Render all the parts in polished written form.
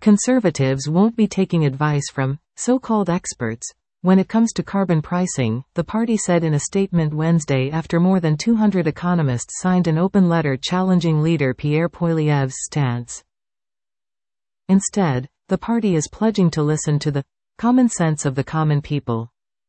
Conservatives won't be taking advice from so-called experts when it comes to carbon pricing, the party said in a statement Wednesday after more than 200 economists signed an open letter challenging leader Pierre Poilievre's stance. Instead, the party is pledging to listen to the common sense of the common people.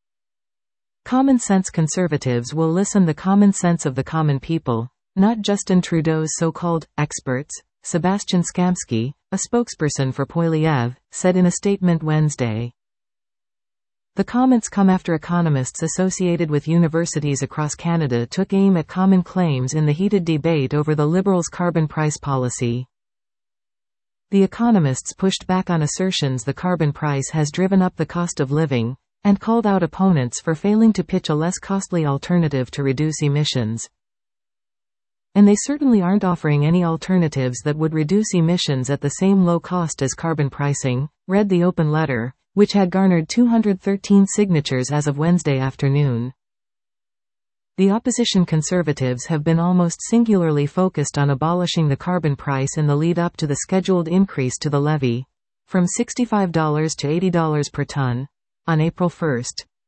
Common sense conservatives will listen the common sense of the common people, not Justin Trudeau's so-called experts, Sebastian Skamsky, a spokesperson for Poilievre, said in a statement Wednesday. The comments come after economists associated with universities across Canada took aim at common claims in the heated debate over the Liberals' carbon price policy. The economists pushed back on assertions the carbon price has driven up the cost of living, and called out opponents for failing to pitch a less costly alternative to reduce emissions. And they certainly aren't offering any alternatives that would reduce emissions at the same low cost as carbon pricing, read the open letter, which had garnered 213 signatures as of Wednesday afternoon. The opposition Conservatives have been almost singularly focused on abolishing the carbon price in the lead-up to the scheduled increase to the levy, from $65 to $80 per ton, on April 1.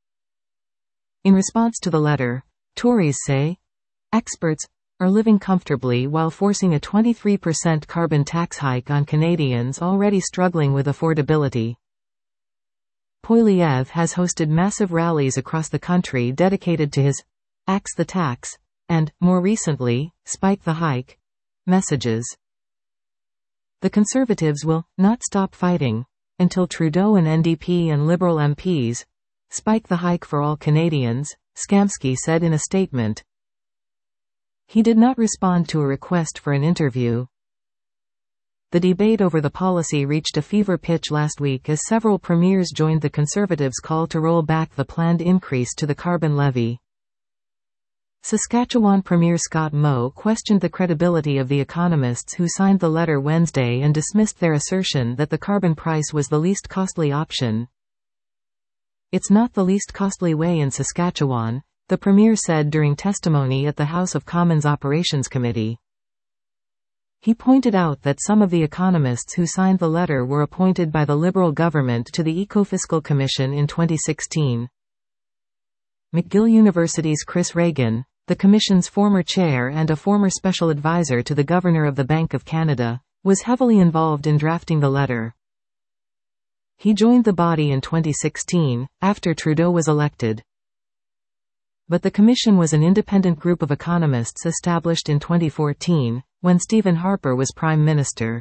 In response to the letter, Tories say, experts are living comfortably while forcing a 23% carbon tax hike on Canadians already struggling with affordability. Poilievre has hosted massive rallies across the country dedicated to his "Axe the Tax" and, more recently, "Spike the Hike" messages. The Conservatives will not stop fighting until Trudeau and NDP and Liberal MPs spike the hike for all Canadians, Skamsky said in a statement. He did not respond to a request for an interview. The debate over the policy reached a fever pitch last week as several premiers joined the Conservatives' call to roll back the planned increase to the carbon levy. Saskatchewan Premier Scott Moe questioned the credibility of the economists who signed the letter Wednesday and dismissed their assertion that the carbon price was the least costly option. It's not the least costly way in Saskatchewan, the Premier said during testimony at the House of Commons Operations Committee. He pointed out that some of the economists who signed the letter were appointed by the Liberal government to the Ecofiscal Commission in 2016. McGill University's Chris Reagan, the Commission's former chair and a former special advisor to the Governor of the Bank of Canada, was heavily involved in drafting the letter. He joined the body in 2016, after Trudeau was elected. But the Commission was an independent group of economists established in 2014, when Stephen Harper was Prime Minister.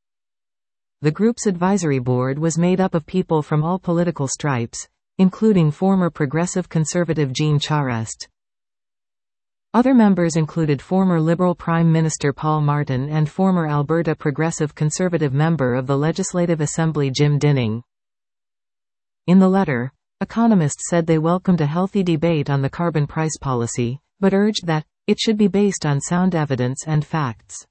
The group's advisory board was made up of people from all political stripes, including former Progressive Conservative Jean Charest. Other members included former Liberal Prime Minister Paul Martin and former Alberta Progressive Conservative member of the Legislative Assembly Jim Dinning. In the letter, economists said they welcomed a healthy debate on the carbon price policy, but urged that it should be based on sound evidence and facts.